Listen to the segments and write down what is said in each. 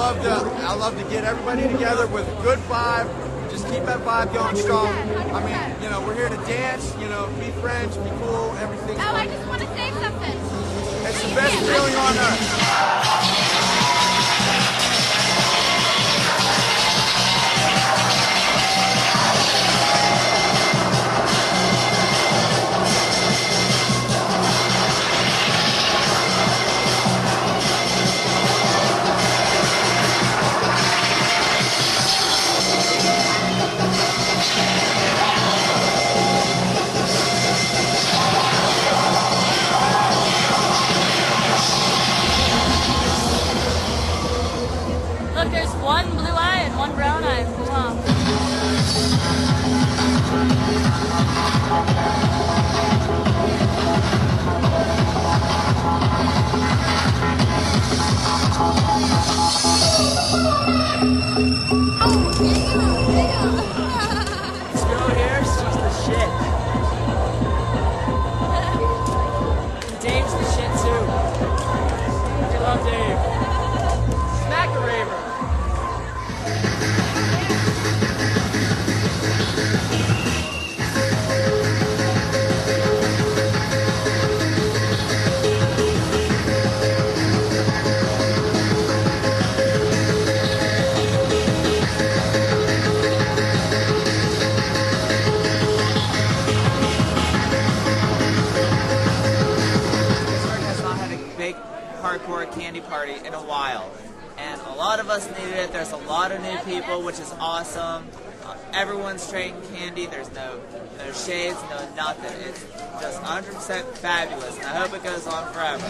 I love to get everybody together with a good vibe. Just keep that vibe going strong. I mean, you know, we're here to dance, you know, be friends, be cool, everything. Oh, I just want to say something. It's the best feeling on earth. Look, there's one blue eye and one brown eye. Wow. This girl here, she's the shit. Dave's the shit too. I love Dave. Smack a raver. Pittsburgh has not had a big hardcore candy party in a while, and a lot of us needed it. There's a lot of new people, which is awesome. Everyone's trading candy. There's no shades, no nothing. It's just 100% fabulous, and I hope it goes on forever.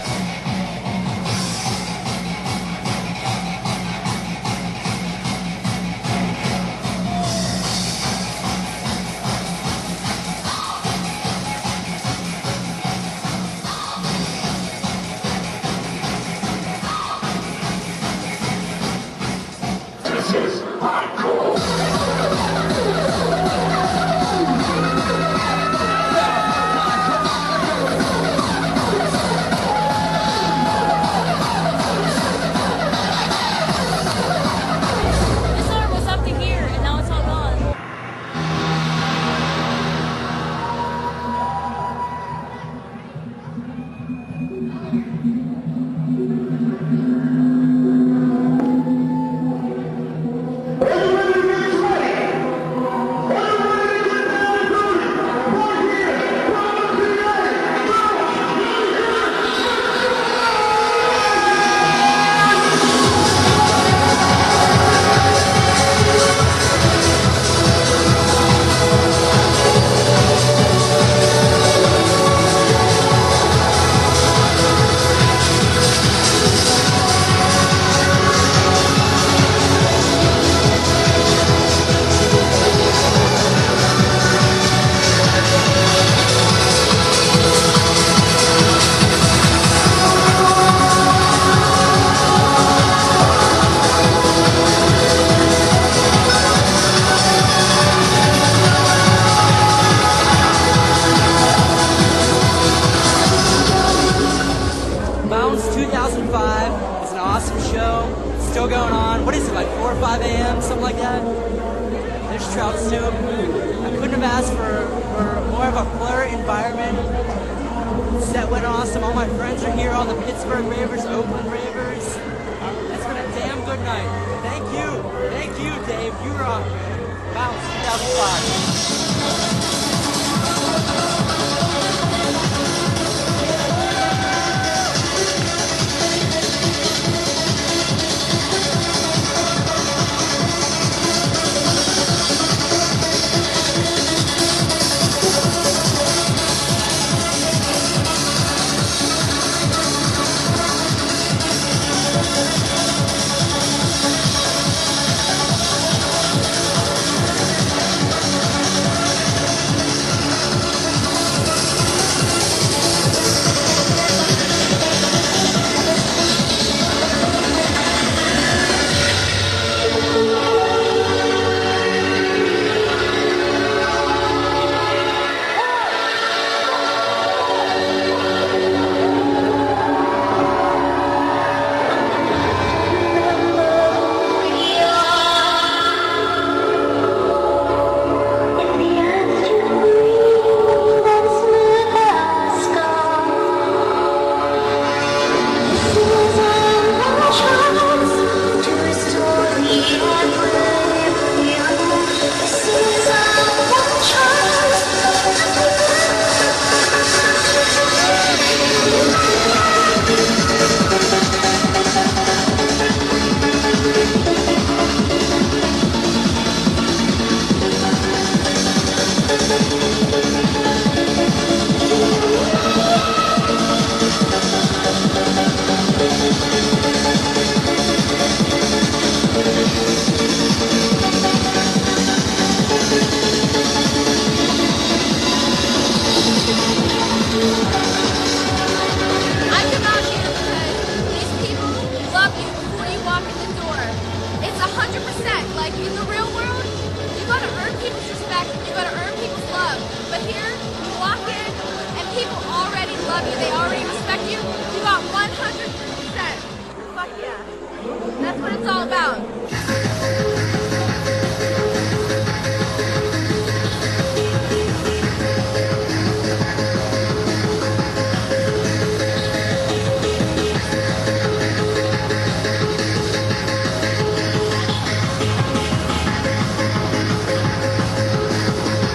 This arm was up to here, and now it's all gone. Mountains 2005 is an awesome show. It's still going on. What is it, like 4 or 5 a.m., something like that? There's Trout Soup. I couldn't have asked for more of a flirt environment. Set went awesome. All my friends are here, all the Pittsburgh Ravers, Oakland Ravers. It's been a damn good night. Thank you, Dave. You rock, man. Mountains 2005. love you, they already respect you, you got 100%. Fuck yeah. That's what it's all about.